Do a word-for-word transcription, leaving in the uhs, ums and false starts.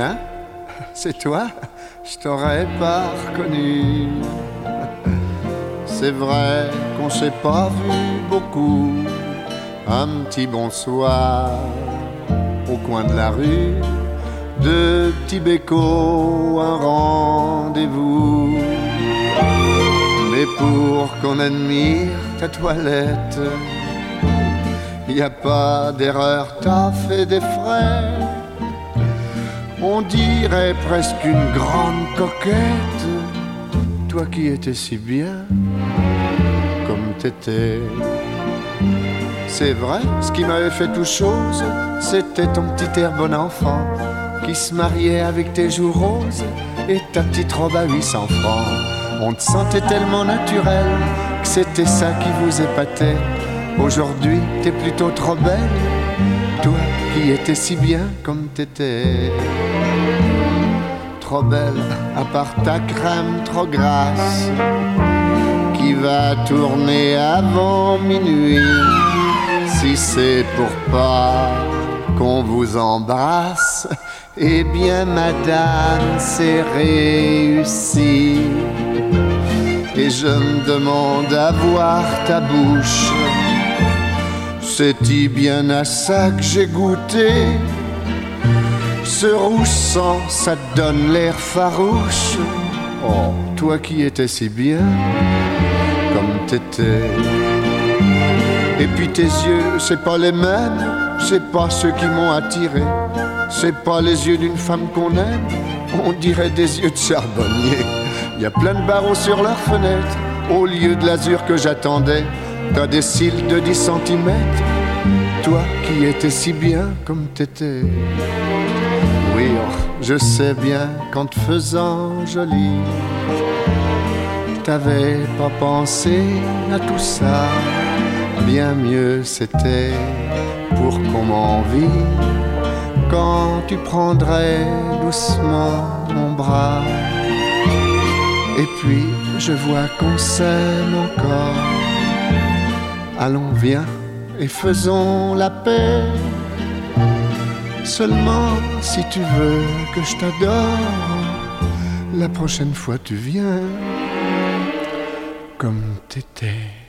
Julien, c'est toi? Je t'aurais pas reconnu. C'est vrai qu'on s'est pas vu beaucoup. Un petit bonsoir au coin de la rue, deux petits bécots, un rendez-vous. Mais pour qu'on admire ta toilette, y a pas d'erreur, t'as fait des frais. On dirait presque une grande coquette, toi qui étais si bien comme t'étais. C'est vrai, ce qui m'avait fait tout chose, c'était ton petit air bon enfant qui se mariait avec tes joues roses et ta petite robe à huit cents francs. On te sentait tellement naturel que c'était ça qui vous épatait. Aujourd'hui, t'es plutôt trop belle, toi qui étais si bien comme t'étais. Trop belle, à part ta crème trop grasse qui va tourner avant minuit. Si c'est pour pas qu'on vous embrasse, eh bien madame, c'est réussi. Et je me demande à voir ta bouche, c'est-y bien à ça que j'ai goûté. Ce rouge sang, ça te donne l'air farouche. Oh, toi qui étais si bien comme t'étais. Et puis tes yeux, c'est pas les mêmes, c'est pas ceux qui m'ont attiré. C'est pas les yeux d'une femme qu'on aime, on dirait des yeux de charbonnier. Y a plein de barreaux sur leurs fenêtres, au lieu de l'azur que j'attendais. T'as des cils de dix centimètres, toi qui étais si bien comme t'étais. Oui, oh, je sais bien qu'en te faisant jolie, t'avais pas pensé à tout ça. Bien mieux c'était pour qu'on m'envie quand tu prendrais doucement mon bras. Et puis je vois qu'on s'aime encore. Allons, viens et faisons la paix. Seulement si tu veux que je t'adore, la prochaine fois tu viens comme t'étais.